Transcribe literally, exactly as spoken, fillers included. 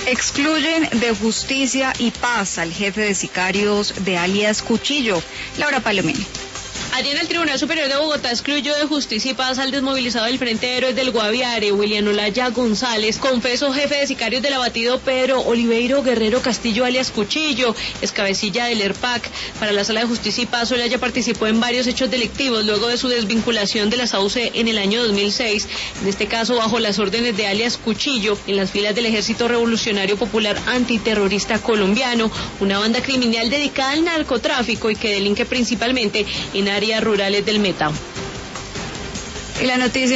Excluyen de Justicia y Paz al jefe de sicarios de alias Cuchillo. Laura Palomino. Ayer el Tribunal Superior de Bogotá excluyó de Justicia y Paz al desmovilizado del Frente de Héroes del Guaviare, William Olaya González, confeso jefe de sicarios del abatido Pedro Oliveiro Guerrero Castillo alias Cuchillo, ex cabecilla del E R P A C. Para la Sala de Justicia y Paz, Olaya participó en varios hechos delictivos luego de su desvinculación de las A U C en el año dos mil seis, en este caso bajo las órdenes de alias Cuchillo, en las filas del Ejército Revolucionario Popular Antiterrorista Colombiano, una banda criminal dedicada al narcotráfico y que delinque principalmente en áreas rurales del Meta. Y la noticia